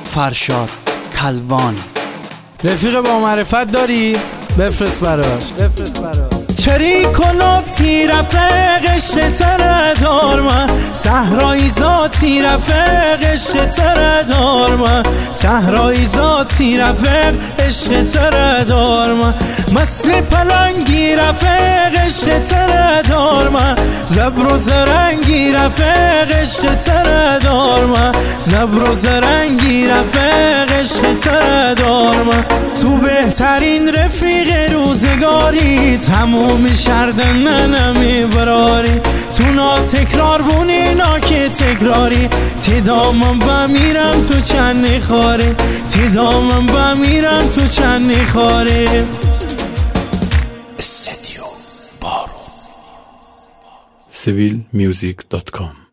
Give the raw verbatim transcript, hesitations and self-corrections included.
فرشاد کلوان. رفیق با معرفت داری؟ بفرست براش بفرست براش چری کلاتی رفق عشق تره دار من، صحرایی ذاتی رفق عشق تره دار من، صحرایی ذاتی رفق عشق تره دار من، مثل پلنگی رفق عشق تره دار من، زبر و زرنگی رفق عشق تره دار من، زبر و زرنگی رفق عشق تره دار من. تو بهترین رفیق روزگاری، تموم شردن ننمی براری، تو نا تکرار بونی نا که تکراری، تی دامم بمیرم تو چند خاری، تی دامم بمیرم تو چند خاری. استدیو بارو سیویل میوزیک دات کام